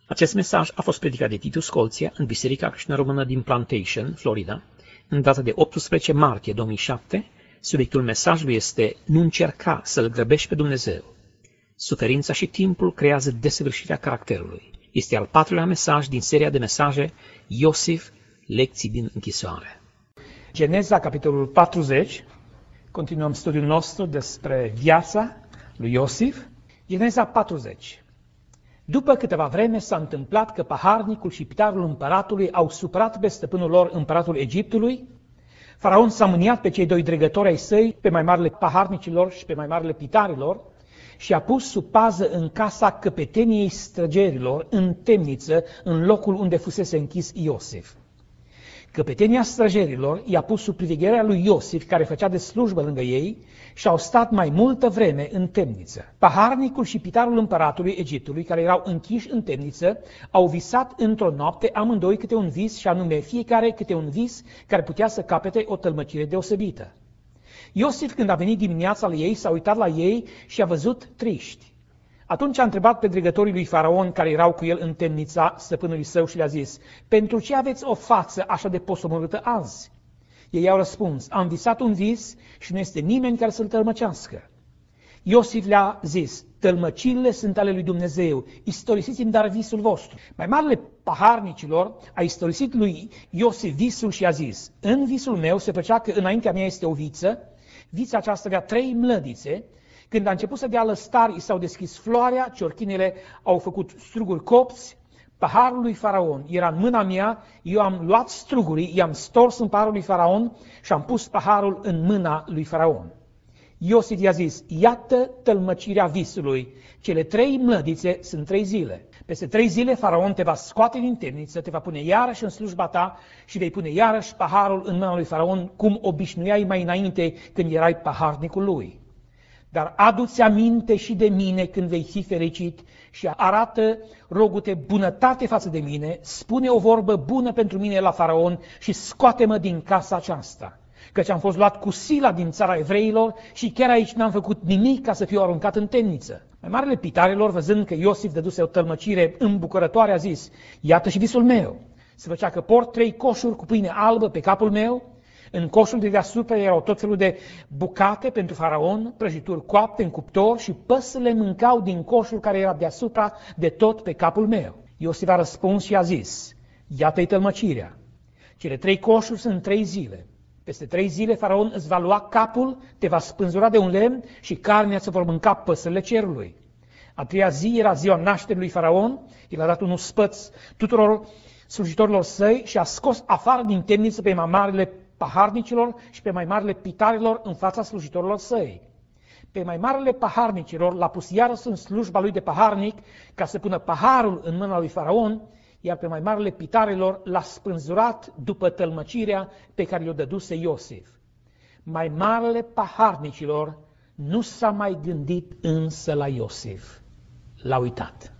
Acest mesaj a fost predicat de Titu Scolția în Biserica Creștină Română din Plantation, Florida, în data de 18 martie 2007. Subiectul mesajului este: nu încerca să-L grăbești pe Dumnezeu. Suferința și timpul creează desăvârșirea caracterului. Este al patrulea mesaj din seria de mesaje Iosif, lecții din închisoare. Geneza, capitolul 40. Continuăm studiul nostru despre viața lui Iosif. Geneza 40. După câteva vreme s-a întâmplat că paharnicul și pitarul împăratului au supărat pe stăpânul lor, împăratul Egiptului. Faraon s-a mâniat pe cei doi dregători ai săi, pe mai marele paharnicilor și pe mai marele pitarilor, și a pus sub pază în casa căpeteniei străgerilor, în temniță, în locul unde fusese închis Iosif. Căpetenia străgerilor i-a pus sub privegherea lui Iosif, care făcea de slujbă lângă ei, și au stat mai multă vreme în temniță. Paharnicul și pitarul împăratului Egiptului, care erau închiși în temniță, au visat într-o noapte amândoi câte un vis, și anume fiecare câte un vis care putea să capete o tălmăcire deosebită. Iosif, când a venit dimineața la ei, s-a uitat la ei și a văzut triști. Atunci a întrebat pe dregătorii lui Faraon, care erau cu el în temnița stăpânului său, și le-a zis: pentru ce aveți o față așa de posomorâtă azi? Ei au răspuns: am visat un vis și nu este nimeni care să-l tălmăcească. Iosif le-a zis: tălmăcirile sunt ale lui Dumnezeu, istorisiți-mi dar visul vostru. Mai marele paharnicilor a istorisit lui Iosif visul și a zis: în visul meu se făcea că înaintea mea este o viță, vița aceasta avea 3 mlădițe. Când a început să dea lăstari, i s-au deschis floarea, ciorchinele au făcut struguri copți, paharul lui Faraon era în mâna mea, eu am luat strugurii, i-am stors în paharul lui Faraon și am pus paharul în mâna lui Faraon. Iosif i-a zis: iată tălmăcirea visului, cele 3 mlădițe sunt 3 zile. Peste 3 zile Faraon te va scoate din temniță, te va pune iarăși în slujba ta și vei pune iarăși paharul în mâna lui Faraon, cum obișnuiai mai înainte când erai paharnicul lui. Dar adu-ți aminte și de mine când vei fi fericit și arată, rogu-te, bunătate față de mine, spune o vorbă bună pentru mine la Faraon și scoate-mă din casa aceasta. Căci am fost luat cu sila din țara evreilor și chiar aici n-am făcut nimic ca să fiu aruncat în temniță. Mai marele pitarilor, văzând că Iosif dăduse o tălmăcire îmbucurătoare, a zis: iată și visul meu. Se făcea că port 3 coșuri cu pâine albă pe capul meu. În coșul de deasupra erau tot felul de bucate pentru Faraon, prăjituri coapte în cuptor, și păsările mâncau din coșul care era deasupra de tot pe capul meu. Iosif a răspuns și a zis: iată-i tălmăcirea. Cele 3 coșuri sunt 3 zile. Peste 3 zile Faraon îți va lua capul, te va spânzura de un lemn și carnea se vor mânca păsările cerului. A 3-a zi era ziua nașterii lui Faraon, el a dat un ospăț tuturor slujitorilor săi și a scos afară din temniță pe mai marele paharnicilor și pe mai marele pitarilor în fața slujitorilor săi. Pe mai marele paharnicilor l-a pus iarăși în slujba lui de paharnic ca să pună paharul în mâna lui Faraon, iar pe mai marele pitarilor l-a spânzurat după tălmăcirea pe care le-o dăduse Iosif. Mai marele paharnicilor nu s-a mai gândit însă la Iosif. L-a uitat.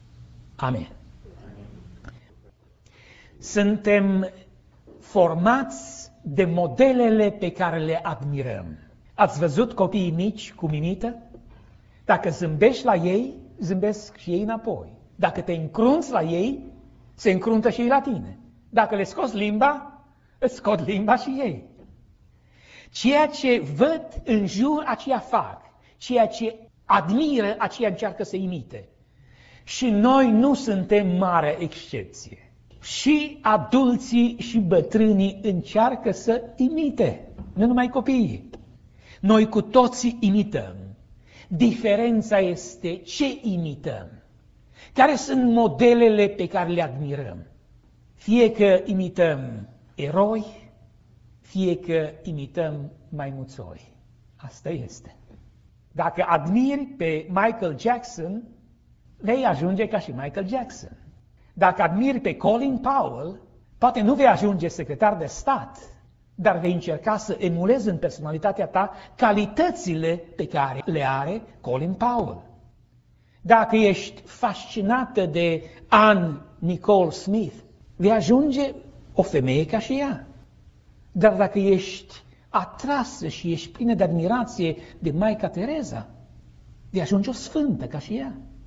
Amen. Suntem formați de modelele pe care le admirăm. Ați văzut copiii mici cum imită? Dacă zâmbești la ei, zâmbesc și ei înapoi. Dacă te încrunți la ei, se încruntă și ei la tine. Dacă le scoți limba, îți scot limba și ei. Ceea ce văd în jur, aceea fac. Ceea ce admiră, aceea încearcă să imite. Și noi nu suntem mare excepție. Și adulții și bătrânii încearcă să imite, nu numai copiii. Noi cu toții imităm. Diferența este ce imităm. Care sunt modelele pe care le admirăm? Fie că imităm eroi, fie că imităm maimuțoi. Asta este. Dacă admiri pe Michael Jackson, vei ajunge ca și Michael Jackson. Dacă admiri pe Colin Powell, poate nu vei ajunge secretar de stat, dar vei încerca să emulezi în personalitatea ta calitățile pe care le are Colin Powell. Dacă ești fascinată de Anne Nicole Smith, vei ajunge o femeie ca și ea. Dar dacă ești atrasă și ești plină de admirație de Maica Tereza, vei ajunge o sfântă ca și ea.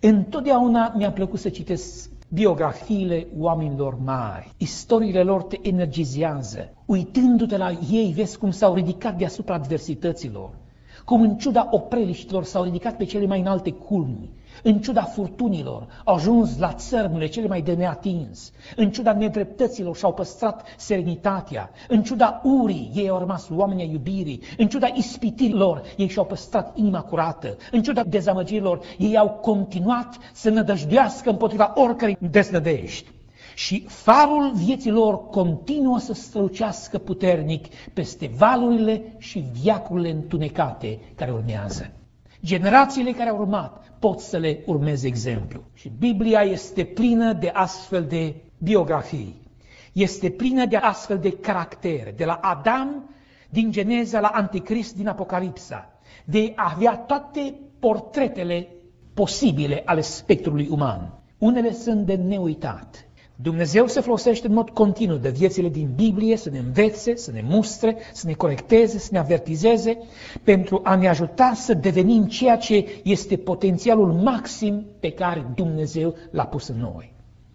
Întotdeauna mi-a plăcut să citesc biografiile oamenilor mari. Istoriile lor te energizează. Uitându-te la ei, vezi cum s-au ridicat deasupra adversităților, cum în ciuda opreliștilor s-au ridicat pe cele mai înalte culmi, în ciuda furtunilor au ajuns la țărmurile cele mai de neatins, în ciuda nedreptăților și-au păstrat serenitatea, în ciuda urii ei au rămas oamenii iubirii, în ciuda ispitirilor ei și-au păstrat inima curată, în ciuda dezamăgirilor ei au continuat să nădăjduiască împotriva oricărei deznădejdi. Și farul vieții lor continuă să strălucească puternic peste valurile și veacurile întunecate care urmează. Generațiile care au urmat pot să le urmeze exemplu. Și Biblia este plină de astfel de biografii. Este plină de astfel de caractere. De la Adam din Geneza la Anticrist din Apocalipsa. De a avea toate portretele posibile ale spectrului uman. Unele sunt de neuitat. Dumnezeu se folosește în mod continuu de viețile din Biblie să ne învețe, să ne mustre, să ne corecteze, să ne avertizeze, pentru a ne ajuta să devenim ceea ce este potențialul maxim pe care Dumnezeu l-a pus în noi.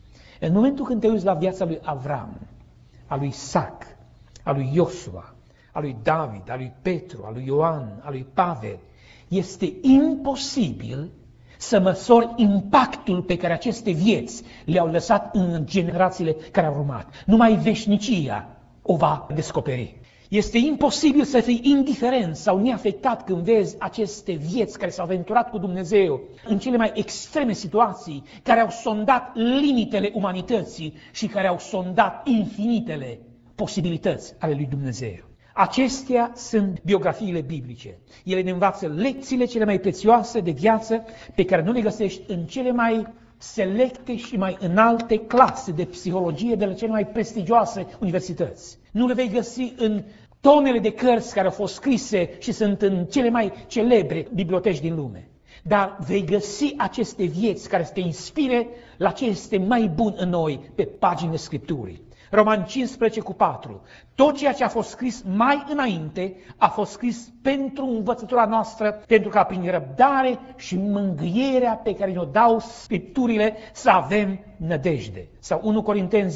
În momentul când te uiți la viața lui Avram, a lui Isaac, a lui Iosua, a lui David, a lui Petru, a lui Ioan, a lui Pavel, este imposibil să măsori impactul pe care aceste vieți le-au lăsat în generațiile care au urmat. Numai veșnicia o va descoperi. Este imposibil să fii indiferent sau neafectat când vezi aceste vieți care s-au aventurat cu Dumnezeu în cele mai extreme situații, care au sondat limitele umanității și care au sondat infinitele posibilități ale lui Dumnezeu. Acestea sunt biografiile biblice. Ele ne învață lecțiile cele mai prețioase de viață pe care nu le găsești în cele mai selecte și mai înalte clase de psihologie de la cele mai prestigioase universități. Nu le vei găsi în tonele de cărți care au fost scrise și sunt în cele mai celebre biblioteci din lume. Dar vei găsi aceste vieți care să te inspire la ce este mai bun în noi pe paginile Scripturii. Roman 15:4. Tot ceea ce a fost scris mai înainte a fost scris pentru învățătura noastră, pentru ca prin răbdare și mângâierea pe care ne-o dau Scripturile să avem nădejde. Sau 1 Corinteni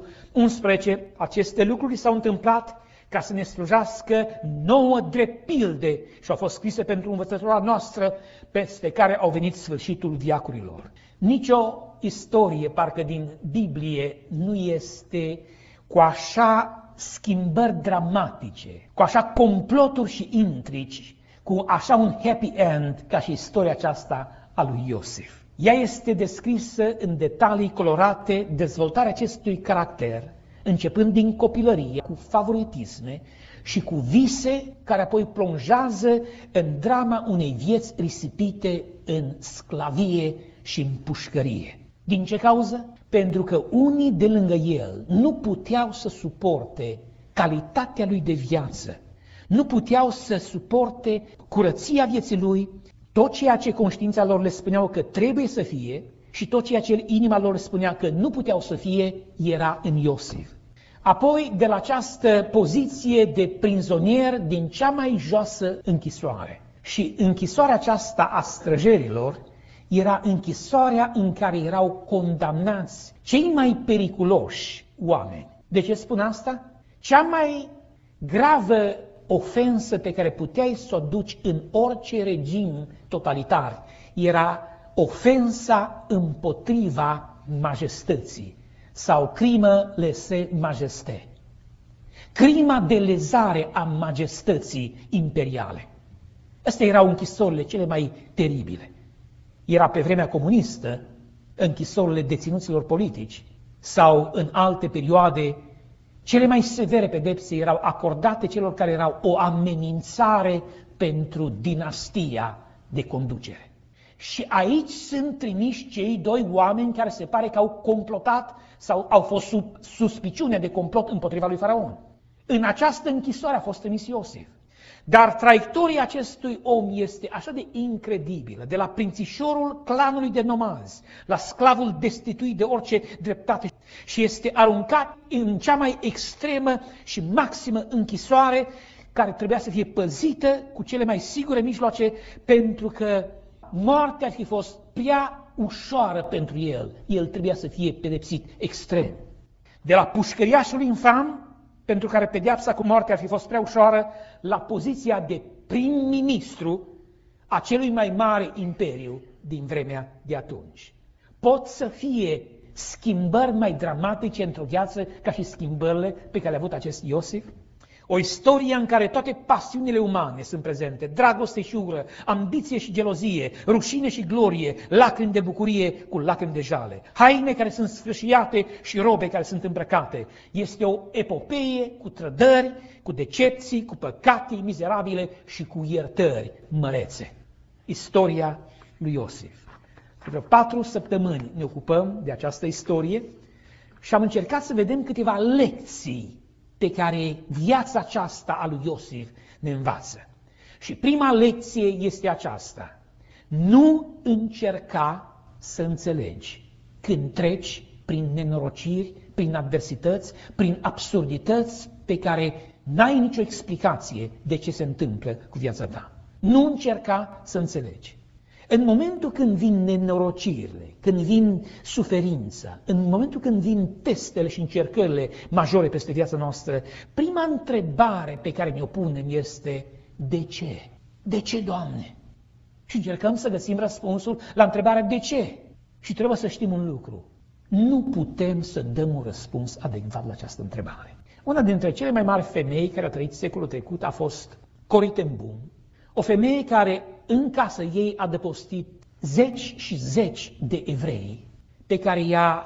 10:11. Aceste lucruri s-au întâmplat ca să ne slujească nouă drept pilde și au fost scrise pentru învățătura noastră peste care au venit sfârșitul veacurilor. Nicio istorie, parcă din Biblie, nu este cu așa schimbări dramatice, cu așa comploturi și intrigi, cu așa un happy end ca și istoria aceasta a lui Iosif. Ea este descrisă în detalii colorate dezvoltarea acestui caracter, începând din copilărie, cu favoritisme și cu vise care apoi plonjează în drama unei vieți risipite în sclavie și în pușcărie. Din ce cauză? Pentru că unii de lângă el nu puteau să suporte calitatea lui de viață, nu puteau să suporte curăția vieții lui, tot ceea ce conștiința lor le spuneau că trebuie să fie și tot ceea ce inima lor spunea că nu puteau să fie era în Iosif. Apoi, de la această poziție de prizonier din cea mai joasă închisoare. Și închisoarea aceasta a străjerilor era închisoarea în care erau condamnați cei mai periculoși oameni. De ce spun asta? Cea mai gravă ofensă pe care puteai să o duci în orice regim totalitar era ofensa împotriva majestății sau crimă lese majesté. Crima de lezare a majestății imperiale. Astea erau închisorile cele mai teribile. Era pe vremea comunistă închisorile deținuților politici sau în alte perioade cele mai severe pedepse erau acordate celor care erau o amenințare pentru dinastia de conducere. Și aici sunt trimiși cei doi oameni care se pare că au complotat sau au fost sub suspiciune de complot împotriva lui Faraon. În această închisoare a fost trimis Iosif. Dar traiectoria acestui om este așa de incredibilă, de la prințișorul clanului de nomazi, la sclavul destituit de orice dreptate și este aruncat în cea mai extremă și maximă închisoare care trebuia să fie păzită cu cele mai sigure mijloace pentru că moartea ar fi fost prea ușoară pentru el. El trebuia să fie pedepsit extrem. De la pușcăriașul infam, pentru care pedeapsa cu moartea ar fi fost prea ușoară, la poziția de prim-ministru a celui mai mare imperiu din vremea de atunci. Pot să fie schimbări mai dramatice într-o viață ca și schimbările pe care le-a avut acest Iosif? O istorie în care toate pasiunile umane sunt prezente, dragoste și ură, ambiție și gelozie, rușine și glorie, lacrimi de bucurie cu lacrimi de jale, haine care sunt sfâșiate și robe care sunt îmbrăcate. Este o epopee cu trădări, cu decepții, cu păcate mizerabile și cu iertări mărețe. Istoria lui Iosif. De vreo 4 săptămâni ne ocupăm de această istorie și am încercat să vedem câteva lecții pe care viața aceasta a lui Iosif ne învață. Și prima lecție este aceasta: nu încerca să înțelegi când treci prin nenorociri, prin adversități, prin absurdități pe care n-ai nicio explicație de ce se întâmplă cu viața ta. Nu încerca să înțelegi. În momentul când vin nenorocirile, când vin suferința, în momentul când vin testele și încercările majore peste viața noastră, prima întrebare pe care ne-o punem este: de ce? De ce, Doamne? Și încercăm să găsim răspunsul la întrebarea de ce. Și trebuie să știm un lucru: nu putem să dăm un răspuns adecvat la această întrebare. Una dintre cele mai mari femei care a trăit secolul trecut a fost Corrie ten Boom, o femeie care în casa ei a adăpostit zeci și zeci de evrei pe care i-a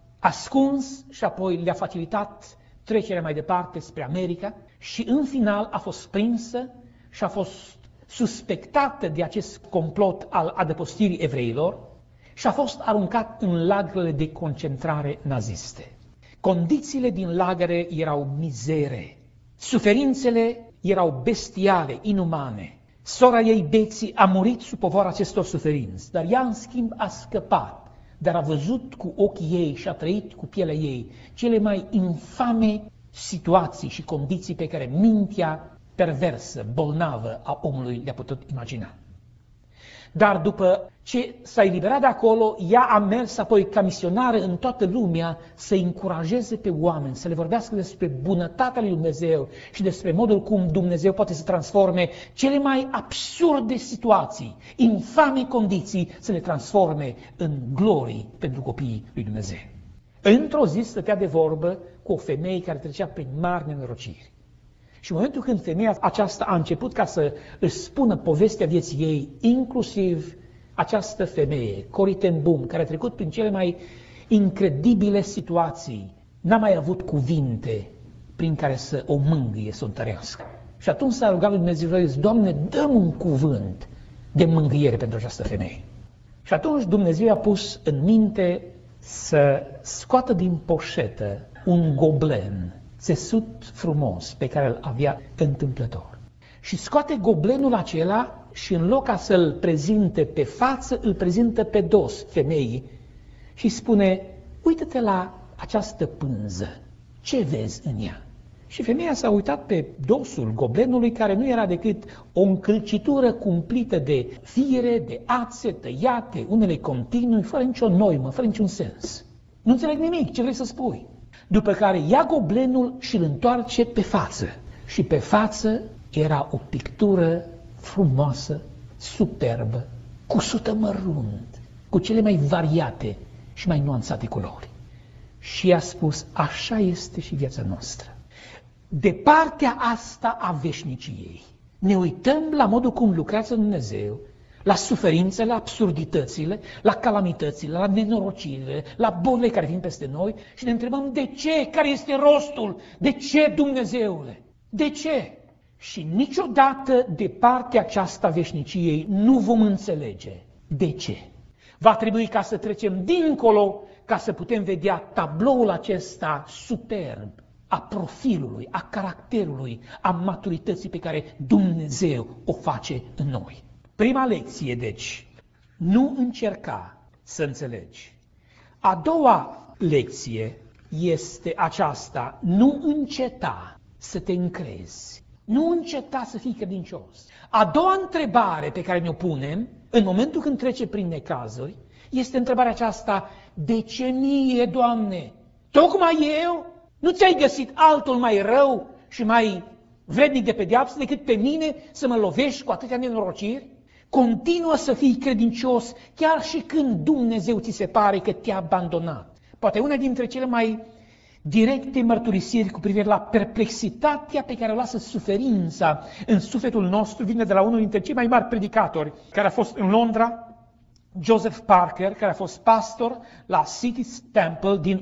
ascuns și apoi le-a facilitat trecerea mai departe spre America și în final a fost prinsă și a fost suspectată de acest complot al adăpostirii evreilor și a fost aruncat în lagărele de concentrare naziste. Condițiile din lagăre erau mizere, suferințele erau bestiale, inumane. Sora ei, Betsy, a murit sub povara acestor suferinți, dar ea, în schimb, a scăpat, dar a văzut cu ochii ei și a trăit cu pielea ei cele mai infame situații și condiții pe care mintea perversă, bolnavă a omului le-a putut imagina. Dar după ce s-a eliberat de acolo, ea a mers apoi ca misionară în toată lumea să încurajeze pe oameni, să le vorbească despre bunătatea lui Dumnezeu și despre modul cum Dumnezeu poate să transforme cele mai absurde situații, infame condiții, să le transforme în glorii pentru copiii lui Dumnezeu. Într-o zi stătea de vorbă cu o femeie care trecea prin mari nenorociri. Și în momentul când femeia aceasta a început ca să își spună povestea vieții ei, inclusiv această femeie, Corrie ten Boom, care a trecut prin cele mai incredibile situații, n-a mai avut cuvinte prin care să o mângâie, să o întărească. Și atunci s-a rugat lui Dumnezeu și a zis: Doamne, dă-mi un cuvânt de mângâiere pentru această femeie. Și atunci Dumnezeu a pus în minte să scoată din poșetă un goblen țesut frumos pe care îl avea întâmplător. Și scoate goblenul acela și în loc ca să-l prezinte pe față, îl prezintă pe dos femeii și spune: uită-te la această pânză, ce vezi în ea? Și femeia s-a uitat pe dosul goblenului, care nu era decât o încălcitură cumplită de fiere, de ațe tăiate, unele continui, fără nicio noimă, fără niciun sens. Nu înțeleg nimic, ce vrei să spui? După care ia goblenul și îl întoarce pe față. Și pe față era o pictură frumoasă, superbă, cusută mărunt, cu cele mai variate și mai nuanțate culori. Și a spus: așa este și viața noastră. De partea asta a veșniciei ne uităm la modul cum lucrează Dumnezeu, la suferințele, la absurditățile, la calamitățile, la nenorocirile, la bolile care vin peste noi și ne întrebăm: de ce? Care este rostul? De ce, Dumnezeule? De ce? Și niciodată de partea aceasta veșniciei nu vom înțelege de ce. Va trebui ca să trecem dincolo ca să putem vedea tabloul acesta superb a profilului, a caracterului, a maturității pe care Dumnezeu o face în noi. Prima lecție, deci, nu încerca să înțelegi. A doua lecție este aceasta: nu înceta să te încrezi. Nu înceta să fii credincios. A doua întrebare pe care ne-o punem în momentul când trece prin necazuri este întrebarea aceasta: de ce mie, Doamne? Tocmai eu? Nu ți-ai găsit altul mai rău și mai vrednic de pedeapsă decât pe mine să mă lovești cu atâtea nenorociri? Continuă să fii credincios chiar și când Dumnezeu ți se pare că te-a abandonat. Poate una dintre cele mai directe mărturisiri cu privire la perplexitatea pe care o lasă suferința în sufletul nostru vine de la unul dintre cei mai mari predicatori care a fost în Londra, Joseph Parker, care a fost pastor la City Temple din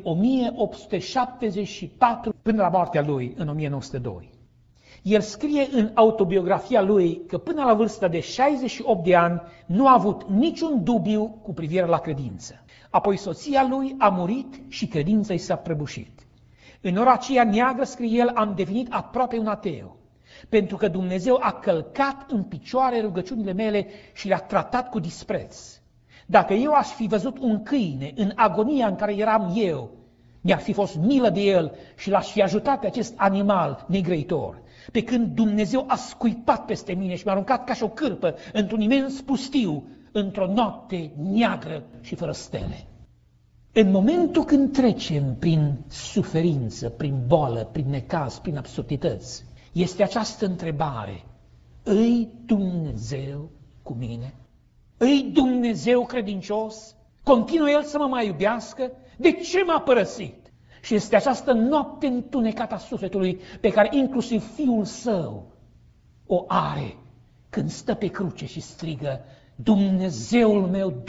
1874 până la moartea lui în 1902. El scrie în autobiografia lui că până la vârsta de 68 de ani nu a avut niciun dubiu cu privire la credință. Apoi soția lui a murit și credința i s-a prăbușit. În ora aceea neagră, scrie el, am devenit aproape un ateu, pentru că Dumnezeu a călcat în picioare rugăciunile mele și le-a tratat cu dispreț. Dacă eu aș fi văzut un câine în agonia în care eram eu, mi-ar fi fost milă de el și l-aș fi ajutat pe acest animal negrăitor. Pe când Dumnezeu a scuipat peste mine și m-a aruncat ca și o cârpă într-un imens pustiu, într-o noapte neagră și fără stele. În momentul când trecem prin suferință, prin boală, prin necaz, prin absurdități, este această întrebare: îi Dumnezeu cu mine? Îi Dumnezeu credincios? Continuă El să mă mai iubească? De ce m-a părăsit? Și este această noapte întunecată a sufletului pe care inclusiv Fiul Său o are când stă pe cruce și strigă: Dumnezeul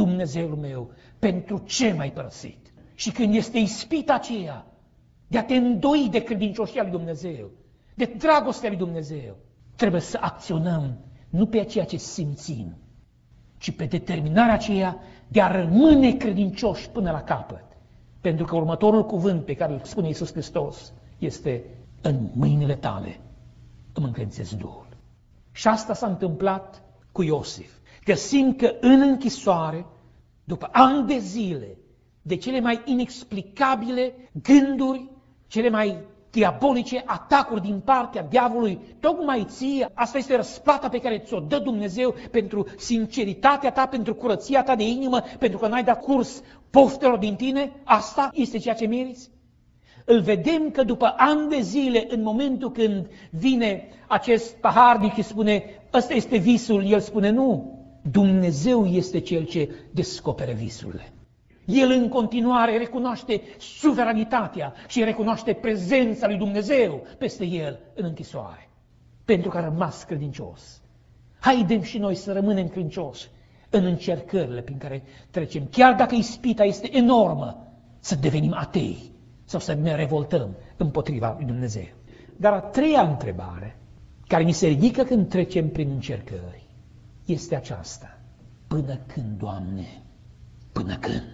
meu, pentru ce m-ai părăsit? Și când este ispita aceea de a te îndoi de credincioșia lui Dumnezeu, de dragostea lui Dumnezeu, trebuie să acționăm nu pe ceea ce simțim, ci pe determinarea aceea de a rămâne credincioși până la capăt. Pentru că următorul cuvânt pe care îl spune Iisus Hristos este: în mâinile tale îmi încredințez Duhul. Și asta s-a întâmplat cu Iosif. Găsim că în închisoare, după ani de zile, de cele mai inexplicabile gânduri, cele mai diabolice atacuri din partea diavolului, tocmai ție, asta este răsplata pe care ți-o dă Dumnezeu pentru sinceritatea ta, pentru curăția ta de inimă, pentru că n-ai dat curs poftelor din tine, asta este ceea ce meriți? Îl vedem că după ani de zile, în momentul când vine acest paharnic și spune: ăsta este visul, el spune: nu, Dumnezeu este cel ce descoperă visurile. El în continuare recunoaște suveranitatea și recunoaște prezența lui Dumnezeu peste el în închisoare, pentru că a rămas credincios. Haidem și noi să rămânem credincioși în încercările prin care trecem, chiar dacă ispita este enormă, să devenim atei sau să ne revoltăm împotriva lui Dumnezeu. Dar a treia întrebare care ni se ridică când trecem prin încercări este aceasta: până când, Doamne, până când?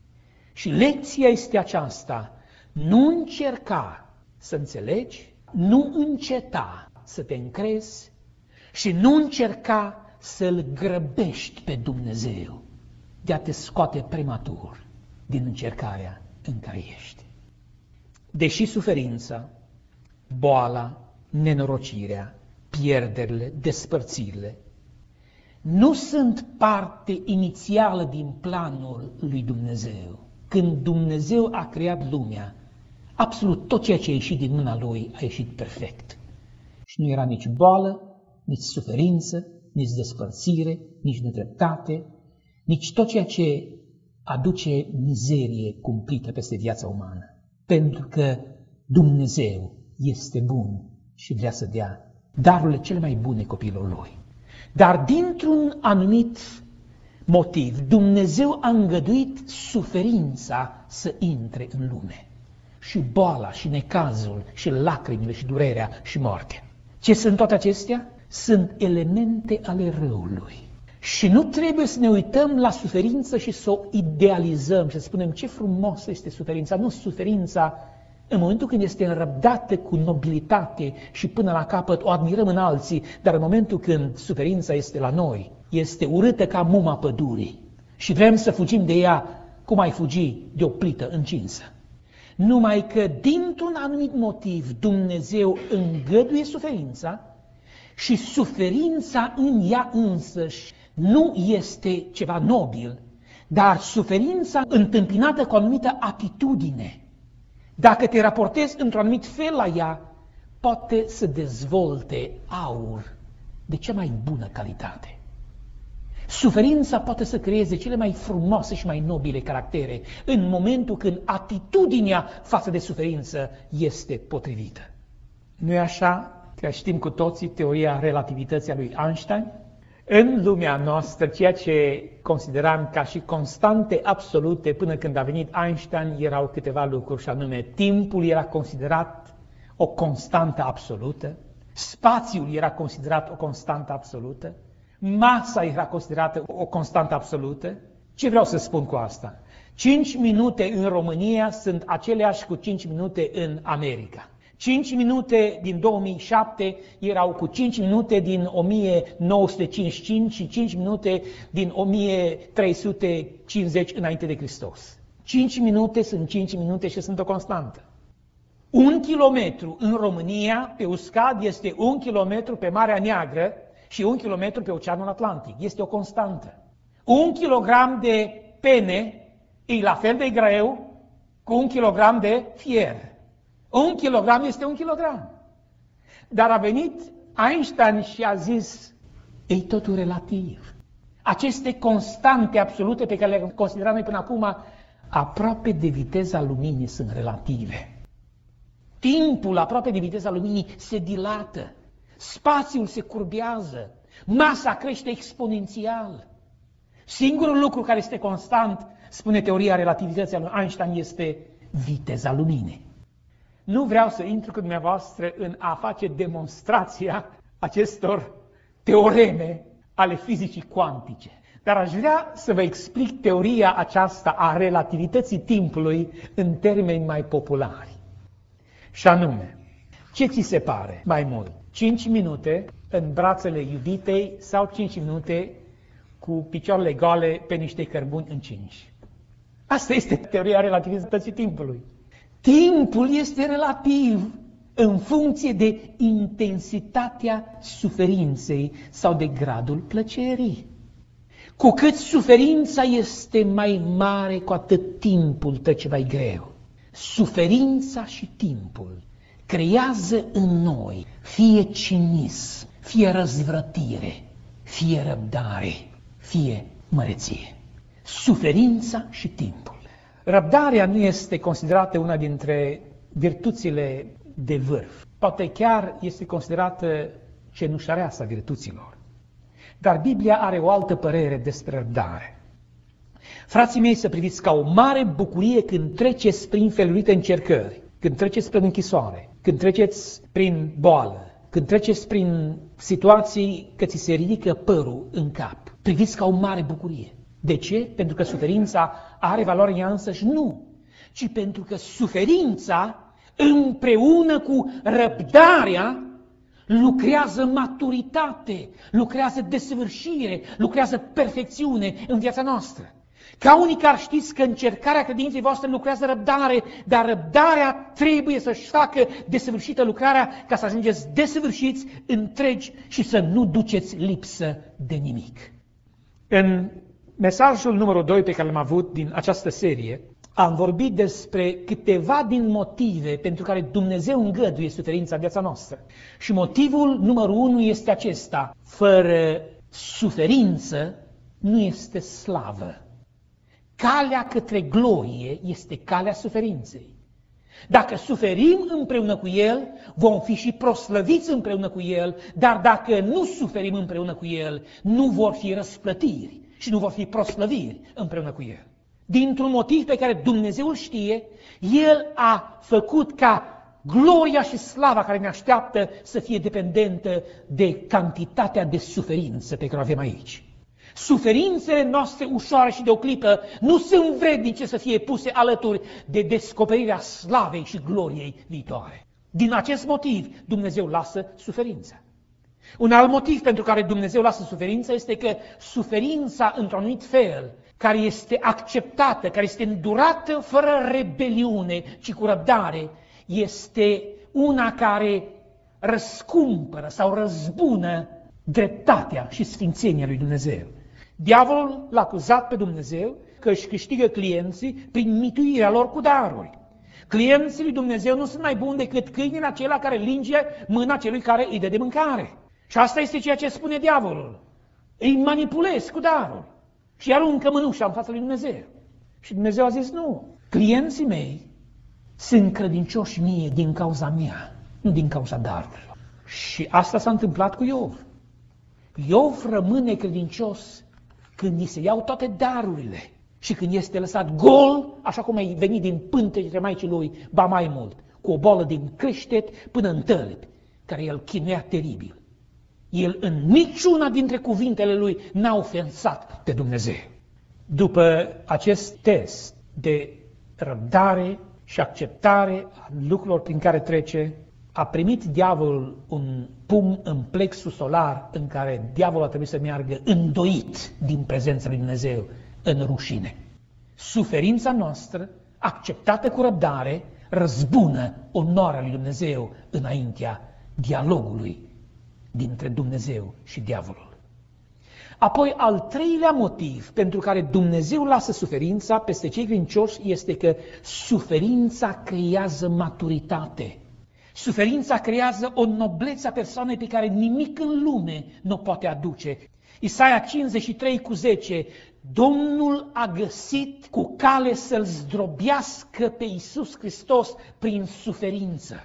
Și lecția este aceasta: nu încerca să înțelegi, nu înceta să te încrezi și nu încerca să-L grăbești pe Dumnezeu de a te scoate prematur din încercarea în care ești. Deși suferința, boala, nenorocirea, pierderile, despărțirile nu sunt parte inițială din planul lui Dumnezeu, când Dumnezeu a creat lumea, absolut tot ceea ce a ieșit din mâna Lui a ieșit perfect. Și nu era nici boală, nici suferință, nici despărțire, nici nedreptate, nici tot ceea ce aduce mizerie cumplită peste viața umană. Pentru că Dumnezeu este bun și vrea să dea darurile cele mai bune copilor Lui. Dar dintr-un anumit motiv, Dumnezeu a îngăduit suferința să intre în lume. Și boala, și necazul, și lacrimile, și durerea, și moartea. Ce sunt toate acestea? Sunt elemente ale răului. Și nu trebuie să ne uităm la suferință și să o idealizăm și să spunem: ce frumoasă este suferința. Nu, suferința, în momentul când este înrăbdată cu nobilitate și până la capăt, o admirăm în alții, dar în momentul când suferința este la noi, este urâtă ca muma pădurii și vrem să fugim de ea cum ai fugi de o plită încinsă. Numai că dintr-un anumit motiv Dumnezeu îngăduie suferința și suferința în ea însăși nu este ceva nobil, Dar suferința întâmpinată cu o anumită atitudine, dacă te raportezi într-un anumit fel la ea, poate să dezvolte aur de cea mai bună calitate. Suferința poate să creeze cele mai frumoase și mai nobile caractere în momentul când atitudinea față de suferință este potrivită. Nu e așa că știm cu toții teoria relativității a lui Einstein? În lumea noastră, ceea ce consideram ca și constante absolute până când a venit Einstein, erau câteva lucruri, și anume timpul era considerat o constantă absolută, spațiul era considerat o constantă absolută, masa era considerată o constantă absolută. Ce vreau să spun cu asta? 5 minute în România sunt aceleași cu 5 minute în America. 5 minute din 2007 erau cu 5 minute din 1955 și 5 minute din 1350 înainte de Hristos. 5 minute sunt 5 minute și sunt o constantă. 1 kilometru în România pe uscat este 1 kilometru pe Marea Neagră și 1 kilometru pe Oceanul Atlantic. Este o constantă. 1 kilogram de pene e la fel de greu cu 1 kilogram de fier. 1 kilogram este 1 kilogram. Dar a venit Einstein și a zis, e totul relativ. Aceste constante absolute pe care le consideram noi până acum, aproape de viteza luminii sunt relative. Timpul aproape de viteza luminii se dilată. Spațiul se curbează. Masa crește exponențial. Singurul lucru care este constant, spune teoria relativității a lui Einstein, este viteza luminii. Nu vreau să intru cu dumneavoastră în a face demonstrația acestor teoreme ale fizicii cuantice. Dar aș vrea să vă explic teoria aceasta a relativității timpului în termeni mai populari. Și anume, ce ți se pare mai mult? 5 minute în brațele iubitei sau 5 minute cu picioarele goale pe niște cărbuni încinși? Asta este teoria relativității timpului. Timpul este relativ în funcție de intensitatea suferinței sau de gradul plăcerii. Cu cât suferința este mai mare, cu atât timpul trece mai greu. Suferința și timpul creează în noi fie cinism, fie răzvrătire, fie răbdare, fie măreție. Suferința și timpul. Răbdarea nu este considerată una dintre virtuțile de vârf. Poate chiar este considerată cenușăreasa virtuților. Dar Biblia are o altă părere despre răbdare. Frații mei, să priviți ca o mare bucurie când treceți prin felurite încercări, când treceți prin închisoare, când treceți prin boală, când treceți prin situații că ți se ridică părul în cap. Priviți ca o mare bucurie. De ce? Pentru că suferința are valoare în ea însăși? Nu. Ci pentru că suferința împreună cu răbdarea lucrează maturitate, lucrează desăvârșire, lucrează perfecțiune în viața noastră. Ca unii care știți că încercarea credinței voastre lucrează răbdare, dar răbdarea trebuie să-și facă desăvârșită lucrarea ca să ajungeți desăvârșiți, întregi și să nu duceți lipsă de nimic. În mesajul numărul 2 pe care l-am avut din această serie, am vorbit despre câteva din motive pentru care Dumnezeu îngăduie suferința în viața noastră. Și motivul numărul 1 este acesta: fără suferință nu este slavă. Calea către glorie este calea suferinței. Dacă suferim împreună cu El, vom fi și proslăviți împreună cu El, dar dacă nu suferim împreună cu El, nu vor fi răsplătiri și nu vor fi proslăviri împreună cu El. Dintr-un motiv pe care Dumnezeu îl știe, El a făcut ca gloria și slava care ne așteaptă să fie dependentă de cantitatea de suferință pe care o avem aici. Suferințele noastre ușoare și de o clipă nu sunt vrednice să fie puse alături de descoperirea slavei și gloriei viitoare. Din acest motiv, Dumnezeu lasă suferința. Un alt motiv pentru care Dumnezeu lasă suferința este că suferința, într-un anumit fel, care este acceptată, care este îndurată fără rebeliune, ci cu răbdare, este una care răscumpără sau răzbună dreptatea și sfințenia lui Dumnezeu. Diavolul l-a acuzat pe Dumnezeu că își câștigă clienții prin mituirea lor cu daruri. Clienții lui Dumnezeu nu sunt mai buni decât câinii acela care linge mâna celui care îi dă de mâncare. Și asta este ceea ce spune diavolul. Îi manipulezi cu daruri și aruncă mânușa în fața lui Dumnezeu. Și Dumnezeu a zis, nu, clienții mei sunt credincioși mie din cauza mea, nu din cauza darurilor. Și asta s-a întâmplat cu Iov. Iov rămâne credincios când îi se iau toate darurile și când este lăsat gol, așa cum ai venit din pântecele Maicii lui, ba mai mult, cu o boală din creștet până în tălpi, care îl chinuia teribil. El în niciuna dintre cuvintele lui n-a ofensat pe Dumnezeu. După acest test de răbdare și acceptare a lucrurilor prin care trece, a primit diavolul un pumn în plexul solar în care diavolul a trebuit să meargă îndoit din prezența lui Dumnezeu în rușine. Suferința noastră, acceptată cu răbdare, răzbună onoarea lui Dumnezeu înaintea dialogului dintre Dumnezeu și diavolul. Apoi, al treilea motiv pentru care Dumnezeu lasă suferința peste cei credincioși este că suferința creează maturitate. Suferința creează o noblețe a persoanei pe care nimic în lume nu o poate aduce. Isaia 53:10, Domnul a găsit cu cale să-L zdrobească pe Iisus Hristos prin suferință.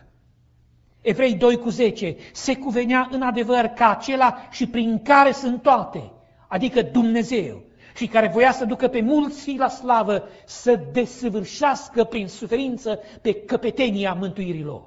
Evrei 2:10, se cuvenea în adevăr ca acela și prin care sunt toate, adică Dumnezeu, și care voia să ducă pe mulți fii la slavă, să desăvârșească prin suferință pe căpetenia mântuirilor.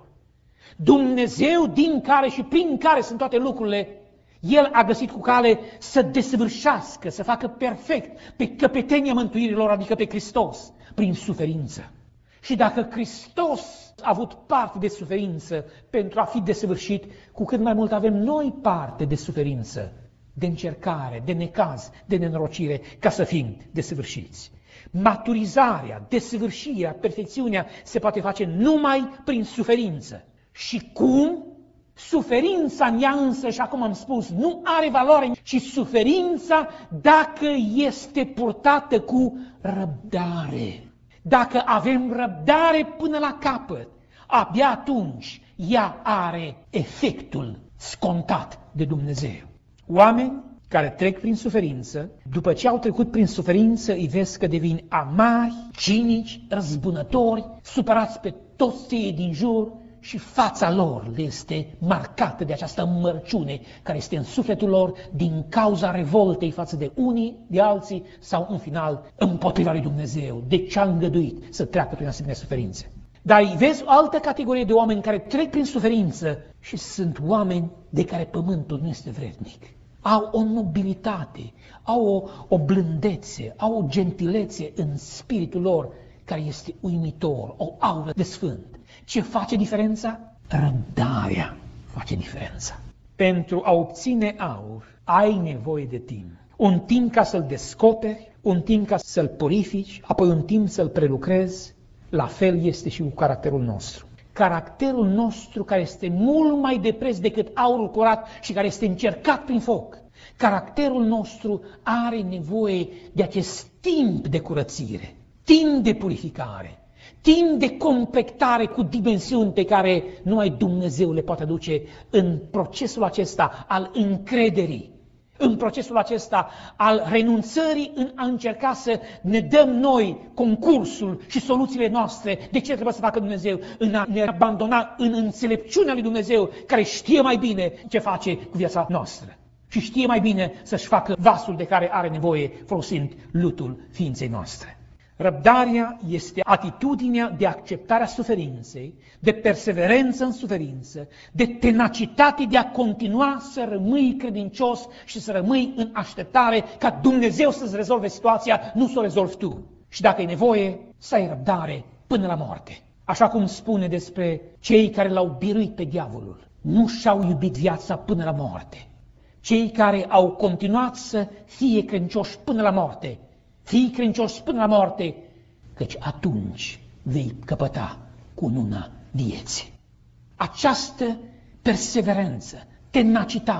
Dumnezeu din care și prin care sunt toate lucrurile, El a găsit cu cale să desăvârșească, să facă perfect pe căpetenia mântuirilor, adică pe Hristos, prin suferință. Și dacă Hristos a avut parte de suferință pentru a fi desăvârșit, cu cât mai mult avem noi parte de suferință, de încercare, de necaz, de nenorocire, ca să fim desăvârșiți. Maturizarea, desăvârșirea, perfecțiunea se poate face numai prin suferință. Și cum? Suferința în ea însă, și acum am spus, nu are valoare, ci suferința dacă este purtată cu răbdare. Dacă avem răbdare până la capăt, abia atunci ea are efectul scontat de Dumnezeu. Oameni care trec prin suferință, după ce au trecut prin suferință, îi vezi că devin amari, cinici, răzbunători, supărați pe toți cei din jur și fața lor le este marcată de această mărciune care este în sufletul lor din cauza revoltei față de unii, de alții sau în final împotriva lui Dumnezeu, de ce a îngăduit să treacă prin asemenea suferințe. Dar îi vezi o altă categorie de oameni care trec prin suferință și sunt oameni de care pământul nu este vrednic. Au o nobilitate, au o blândețe, au o gentilețe în spiritul lor care este uimitor, o aură de sfânt. Ce face diferența? Răbdarea face diferența. Pentru a obține aur, ai nevoie de timp. Un timp ca să-l descoperi, un timp ca să-l purifici, apoi un timp să-l prelucrezi. La fel este și cu caracterul nostru. Caracterul nostru care este mult mai de preț decât aurul curat și care este încercat prin foc. Caracterul nostru are nevoie de acest timp de curățire, timp de purificare, timp de completare cu dimensiuni pe care numai Dumnezeu le poate aduce în procesul acesta al încrederii, în procesul acesta al renunțării, în a încerca să ne dăm noi concursul și soluțiile noastre de ce trebuie să facă Dumnezeu, în a ne abandona în înțelepciunea lui Dumnezeu, care știe mai bine ce face cu viața noastră și știe mai bine să-și facă vasul de care are nevoie folosind lutul ființei noastre. Răbdarea este atitudinea de acceptare a suferinței, de perseverență în suferință, de tenacitate de a continua să rămâi credincios și să rămâi în așteptare ca Dumnezeu să-ți rezolve situația, nu să o rezolvi tu. Și dacă e nevoie, să ai răbdare până la moarte. Așa cum spune despre cei care l-au biruit pe diavolul, nu și-au iubit viața până la moarte. Cei care au continuat să fie credincioși până la moarte, fii credincios până la moarte, căci atunci vei căpăta cununa vieții. Această perseverență, tenacitate,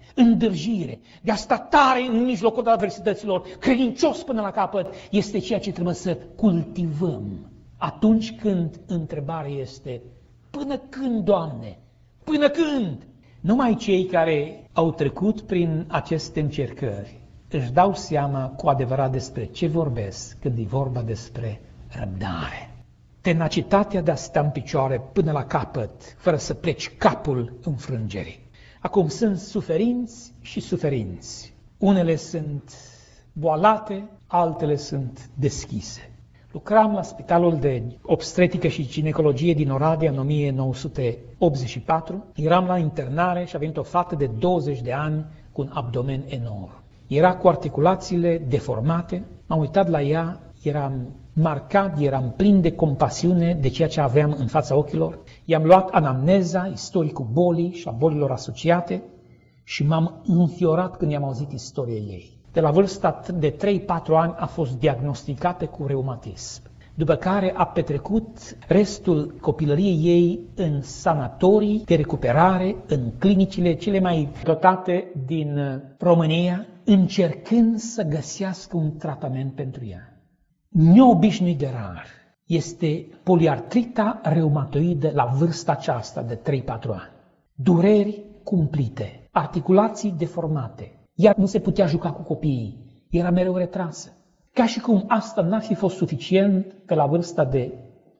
îndârjire, de a sta tare în mijlocul adversităților, credincios până la capăt, este ceea ce trebuie să cultivăm. Atunci când întrebarea este, până când, Doamne? Până când? Numai cei care au trecut prin aceste încercări își dau seama cu adevărat despre ce vorbesc când e vorba despre răbdare. Tenacitatea de a sta în picioare până la capăt, fără să pleci capul înfrângerii. Acum sunt suferinți și suferinți. Unele sunt boalate, altele sunt deschise. Lucram la Spitalul de Obstetrică și Ginecologie din Oradea în 1984. Eram la internare și a venit o fată de 20 de ani cu un abdomen enorm. Era cu articulațiile deformate, m-am uitat la ea, eram marcat, eram plin de compasiune de ceea ce aveam în fața ochilor. I-am luat anamneza, istoricul bolii și a bolilor asociate și m-am înfiorat când i-am auzit istoria ei. De la vârsta de 3-4 ani a fost diagnosticată cu reumatism, după care a petrecut restul copilăriei ei în sanatorii de recuperare, în clinicile cele mai dotate din România, încercând să găsească un tratament pentru ea. Neobișnuit de rar este poliartrita reumatoidă la vârsta aceasta de 3-4 ani. Dureri cumplite, articulații deformate. Ea nu se putea juca cu copiii, era mereu retrasă. Ca și cum asta n-ar fi fost suficient, că la vârsta de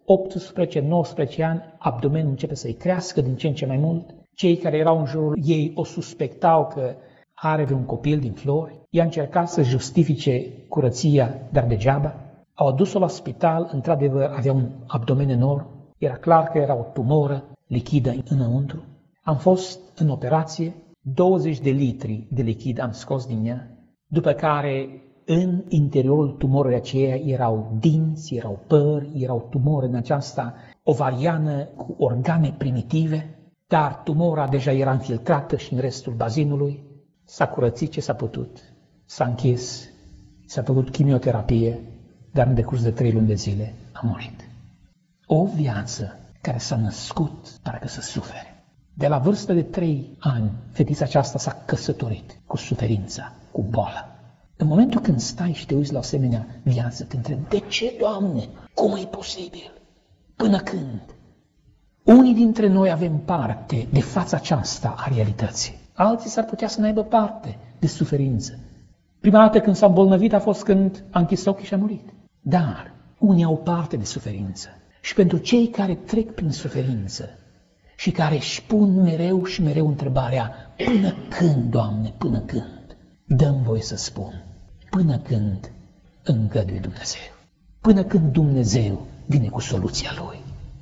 18-19 ani abdomenul începe să-i crească din ce în ce mai mult. Cei care erau în jurul ei o suspectau că are vreun copil din flori. Ea încerca să justifice curăția, dar degeaba. Au adus-o la spital, într-adevăr avea un abdomen enorm. Era clar că era o tumoră lichidă înăuntru. Am fost în operație, 20 de litri de lichid am scos din ea, după care în interiorul tumorului aceea erau dinți, erau păr, erau tumore în aceasta ovariană cu organe primitive, dar tumora deja era infiltrată și în restul bazinului. S-a curățit ce s-a putut, s-a închis, s-a făcut chimioterapie, dar în decurs de 3 luni de zile a murit. O viață care s-a născut parcă să sufere. De la vârstă de 3 ani, fetița aceasta s-a căsătorit cu suferința, cu boala. În momentul când stai și te uiți la o asemenea viață, te întrebi, de ce, Doamne? Cum e posibil? Până când? Unii dintre noi avem parte de fața aceasta a realității. Alții s-ar putea să n-aibă parte de suferință. Prima dată când s-a îmbolnăvit a fost când a închis ochii și a murit. Dar unii au parte de suferință. Și pentru cei care trec prin suferință și care își pun mereu și mereu întrebarea, până când, Doamne, până când? Dă-mi voie să spun, până când îngăduie Dumnezeu. Până când Dumnezeu vine cu soluția Lui.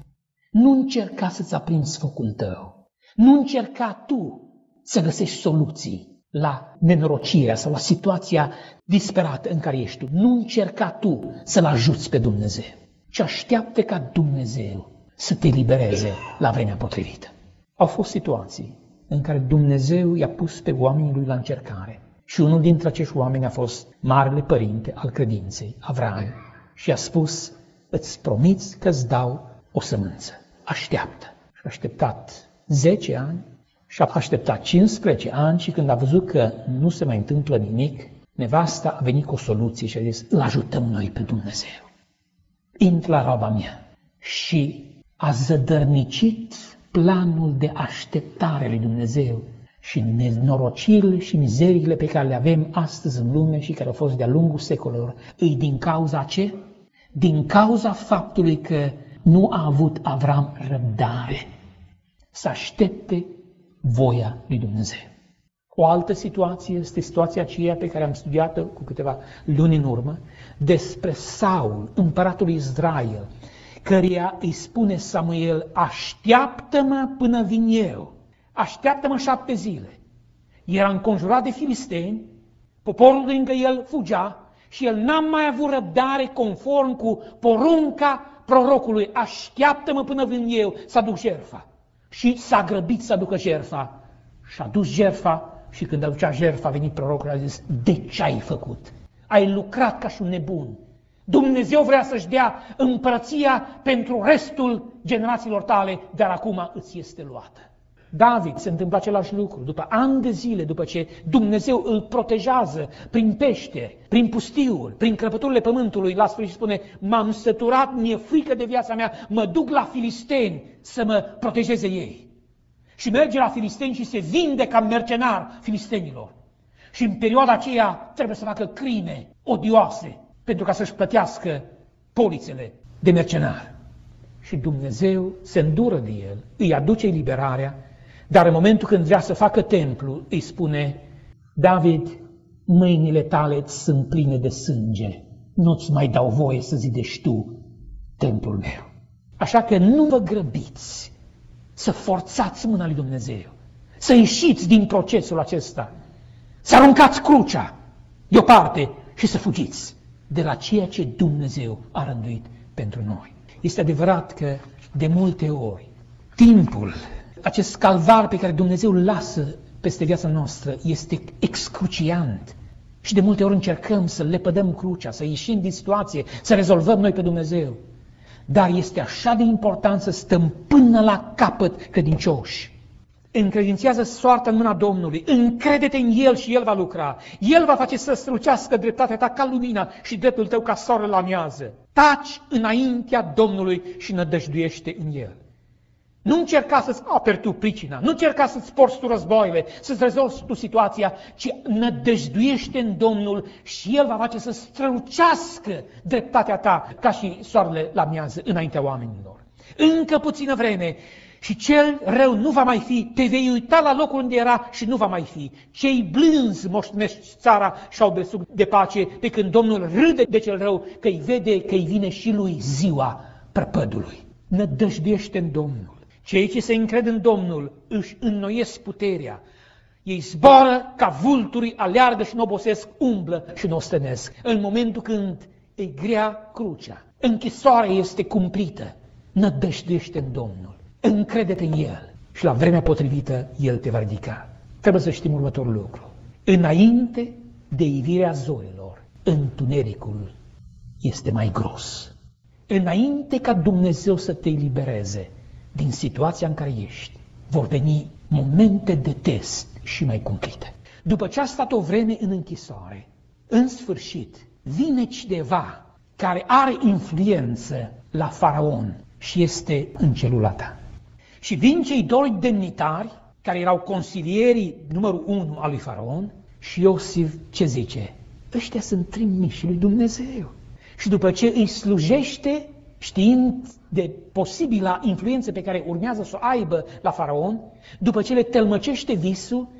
Nu încerca să-ți aprinzi focul tău. Nu încerca tu să găsești soluții la nenorocirea sau la situația disperată în care ești tu. Nu încerca tu să-L ajuți pe Dumnezeu, ci așteaptă ca Dumnezeu să te libereze la vremea potrivită. Au fost situații în care Dumnezeu i-a pus pe oamenii Lui la încercare. Și unul dintre acești oameni a fost Marele Părinte al credinței, Avram, și a spus, îți promiți că îți dau o sămânță. Așteaptă. Și a așteptat 10 ani și a așteptat 15 ani și când a văzut că nu se mai întâmplă nimic, nevasta a venit cu o soluție și a zis, îl ajutăm noi pe Dumnezeu. Intră la roaba mea. Și a zădărnicit planul de așteptare lui Dumnezeu și nenorocirile și mizeriile pe care le avem astăzi în lume și care au fost de-a lungul secolelor, îi din cauza ce? Din cauza faptului că nu a avut Avram răbdare să aștepte voia lui Dumnezeu. O altă situație este situația aceea pe care am studiat-o cu câteva luni în urmă, despre Saul, împăratul Israel, căreia îi spune Samuel, așteaptă-mă până vin eu, așteaptă-mă 7 zile. Era înconjurat de filisteni, poporul lângă el fugea și el n-a mai avut răbdare conform cu porunca prorocului, așteaptă-mă până vin eu să aduc jertfa. Și s-a grăbit să aducă jertfa și a dus jertfa și când aducea jertfa a venit prorocul și a zis, de ce ai făcut? Ai lucrat ca și un nebun. Dumnezeu vrea să-și dea împărăția pentru restul generațiilor tale, dar acum îți este luată. David se întâmplă același lucru. După ani de zile, după ce Dumnezeu îl protejează prin pește, prin pustiuri, prin crăpăturile pământului, la sfârșit spune, m-am săturat, mi-e frică de viața mea, mă duc la filisteni să mă protejeze ei. Și merge la filisteni și se vinde ca mercenar filistenilor. Și în perioada aceea trebuie să facă crime odioase pentru ca să-și plătească polițele de mercenar. Și Dumnezeu se îndură de el, îi aduce eliberarea, dar în momentul când vrea să facă templu, îi spune, David, mâinile tale sunt pline de sânge, nu-ți mai dau voie să zidești tu templul meu. Așa că nu vă grăbiți să forțați mâna lui Dumnezeu, să ieșiți din procesul acesta, să aruncați crucea deoparte și să fugiți de la ceea ce Dumnezeu a rânduit pentru noi. Este adevărat că de multe ori timpul, acest calvar pe care Dumnezeu îl lasă peste viața noastră este excruciant. Și de multe ori încercăm să lepădăm crucea, să ieșim din situație, să rezolvăm noi pe Dumnezeu. Dar este așa de important să stăm până la capăt credincioși. Încredințează soarta în mâna Domnului, încrede-te în El și El va lucra. El va face să strălucească dreptatea ta ca lumina și dreptul tău ca soarele la amiază. Taci înaintea Domnului și nădăjduiește în El. Nu încerca să-ți aperi tu pricina, nu încerca să-ți porți tu războaiele, să-ți rezolvi tu situația, ci nădăjduiește în Domnul și El va face să strălucească dreptatea ta ca și soarele la amiază înaintea oamenilor. Încă puțină vreme și cel rău nu va mai fi, te vei uita la locul unde era și nu va mai fi. Cei blânzi moștenesc țara și au belșug de pace, pe când Domnul râde de cel rău, că îi vede că îi vine și lui ziua prăpădului. Nădăjduiește în Domnul. Cei ce se încred în Domnul își înnoiesc puterea. Ei zboară ca vulturi, aleargă și nu obosesc, umblă și nu ostenesc. În momentul când e grea crucea, închisoarea este cumplită, nădăjduiește în Domnul. Încrede-te în El și la vremea potrivită El te va ridica. Trebuie să știm următorul lucru. Înainte de ivirea zorilor, întunericul este mai gros. Înainte ca Dumnezeu să te elibereze din situația în care ești, vor veni momente de test și mai cumplite. După ce a stat o vreme în închisoare, în sfârșit vine cineva care are influență la faraon și este în celula ta. Și vin cei doi demnitari, care erau consilierii numărul 1 al lui faraon, și Iosif ce zice? Ăștia sunt trimiși lui Dumnezeu. Și după ce îi slujește, știind de posibila influență pe care urmează să o aibă la faraon, după ce le tălmăcește visul,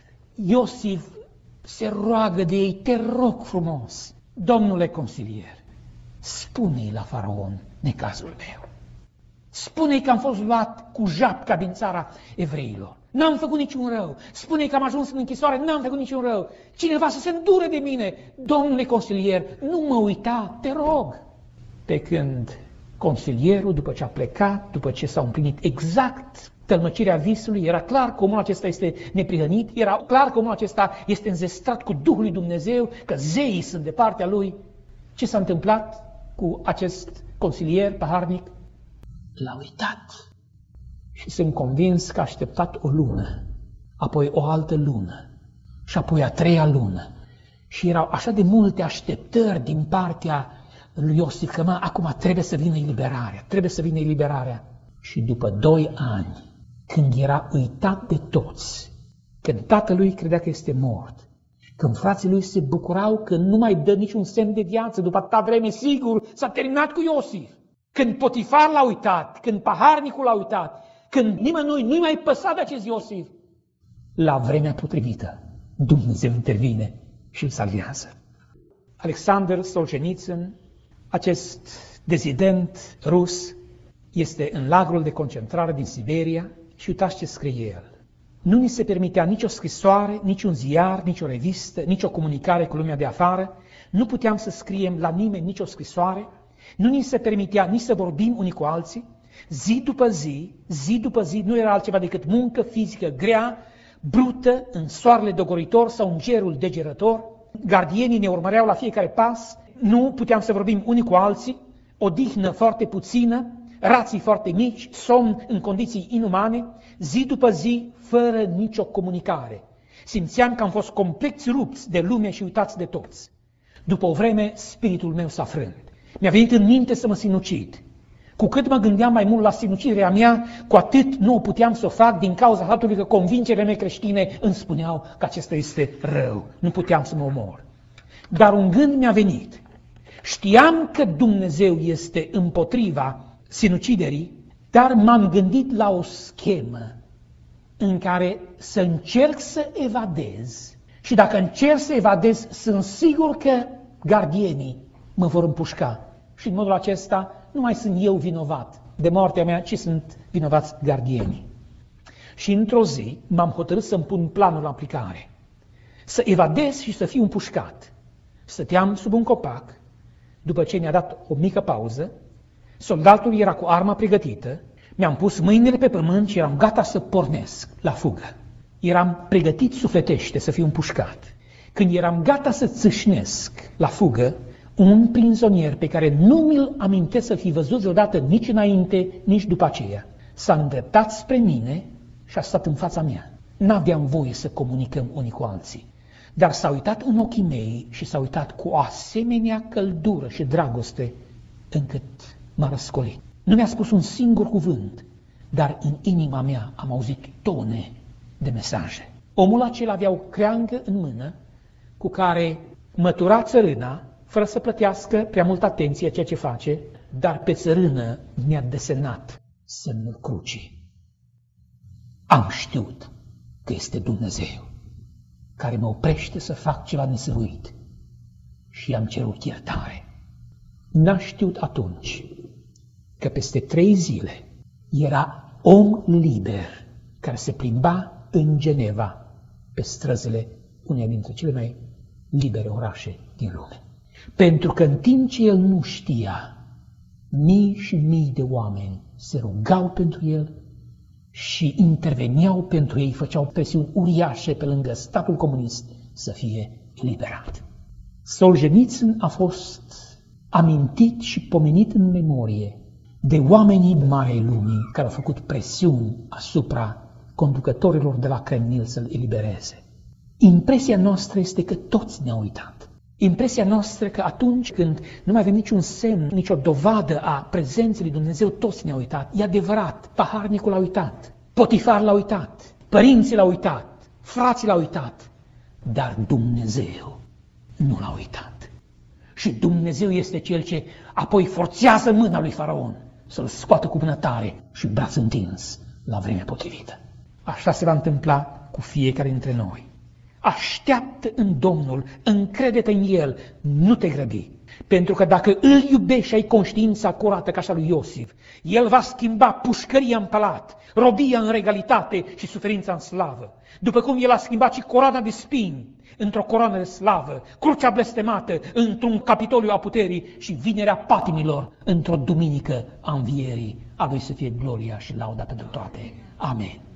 Iosif se roagă de ei, te rog frumos, domnule consilier, spune-i la faraon necazul meu. Spune-i că am fost luat cu japca din țara evreilor. N-am făcut niciun rău. Spune-i că am ajuns în închisoare, n-am făcut niciun rău. Cineva să se îndure de mine. Domnule consilier, nu mă uita, te rog. Pe când consilierul, după ce a plecat, după ce s-a împlinit exact tălmăcirea visului, era clar că omul acesta este neprihănit, era clar că omul acesta este înzestrat cu Duhul lui Dumnezeu, că zeii sunt de partea lui. Ce s-a întâmplat cu acest consilier paharnic? L-a uitat și sunt convins că a așteptat o lună, apoi o altă lună și apoi a treia lună. Și erau așa de multe așteptări din partea lui Iosif că acum trebuie să vină eliberarea, trebuie să vină eliberarea. Și după 2 ani, când era uitat de toți, când tatălui credea că este mort, când frații lui se bucurau că nu mai dă niciun semn de viață, după atâta vreme, sigur, s-a terminat cu Iosif. Când Potifar l-a uitat, când paharnicul l-a uitat, când nimănui nu-i mai păsa de acest Iosif, la vremea potrivită, Dumnezeu intervine și îl salvează. Alexander Solzhenitsyn, acest dezident rus, este în lagărul de concentrare din Siberia și uitați ce scrie el. Nu ni se permitea nicio scrisoare, nici un ziar, nici o revistă, nici o comunicare cu lumea de afară, nu puteam să scriem la nimeni nicio scrisoare, nu ni se permitea nici să vorbim unii cu alții, zi după zi, nu era altceva decât muncă fizică grea, brută, în soarele dogoritor sau în gerul degerător. Gardienii ne urmăreau la fiecare pas, nu puteam să vorbim unii cu alții, odihnă foarte puțină, rații foarte mici, somn în condiții inumane, zi după zi, fără nicio comunicare. Simțeam că am fost complet rupți de lume și uitați de toți. După o vreme, spiritul meu s-a frânt. Mi-a venit în minte să mă sinucid. Cu cât mă gândeam mai mult la sinuciderea mea, cu atât nu o puteam să o fac din cauza faptului că convingerile mele creștine îmi spuneau că acesta este rău. Nu puteam să mă omor. Dar un gând mi-a venit. Știam că Dumnezeu este împotriva sinuciderii, dar m-am gândit la o schemă în care să încerc să evadez. Și dacă încerc să evadez, sunt sigur că gardienii mă vor împușca. Și în modul acesta nu mai sunt eu vinovat de moartea mea, ci sunt vinovați gardienii. Și într-o zi m-am hotărât să-mi pun planul în aplicare. Să evadez și să fiu împușcat. Stăteam sub un copac, după ce mi-a dat o mică pauză, soldatul era cu arma pregătită, mi-am pus mâinile pe pământ și eram gata să pornesc la fugă. Eram pregătit sufletește să fiu împușcat. Când eram gata să țâșnesc la fugă, un prizonier pe care nu mi-l amintesc să fi văzut vreodată nici înainte, nici după aceea, s-a îndreptat spre mine și a stat în fața mea. N-aveam voie să comunicăm unii cu alții, dar s-a uitat în ochii mei și s-a uitat cu o asemenea căldură și dragoste încât m-a răscolit. Nu mi-a spus un singur cuvânt, dar în inima mea am auzit tone de mesaje. Omul acela avea o creangă în mână cu care mătura țărâna, fără să plătească prea multă atenție ceea ce face, dar pe țărână mi-a desenat semnul crucii. Am știut că este Dumnezeu care mă oprește să fac ceva nesăruit și am cerut iertare. N-am știut atunci că peste 3 zile era om liber care se plimba în Geneva pe străzile uneia dintre cele mai libere orașe din lume. Pentru că în timp ce el nu știa, mii și mii de oameni se rugau pentru el și interveneau pentru ei, făceau presiuni uriașe pe lângă statul comunist să fie eliberat. Solzhenitsyn a fost amintit și pomenit în memorie de oamenii marei lumii care au făcut presiuni asupra conducătorilor de la Kremlin să-l elibereze. Impresia noastră este că toți ne-au uitat. Impresia noastră că atunci când nu mai avem niciun semn, nicio dovadă a prezenței lui Dumnezeu, toți ne-au uitat. E adevărat, paharnicul l-a uitat, Potifar l-a uitat, părinții l-au uitat, frații l-au uitat, dar Dumnezeu nu l-a uitat. Și Dumnezeu este Cel ce apoi forțează mâna lui Faraon să-l scoată cu mână tare și braț întins la vremea potrivită. Așa se va întâmpla cu fiecare dintre noi. Așteaptă în Domnul, încrede-te în El, nu te grăbi. Pentru că dacă îl iubești și ai conștiința curată ca așa lui Iosif, El va schimba pușcăria în palat, robia în regalitate și suferința în slavă. După cum El a schimbat și coroana de spini într-o coroană de slavă, crucea blestemată într-un capitoliu a puterii și vinerea patimilor într-o duminică a învierii. A Lui să fie gloria și lauda pentru toate. Amen.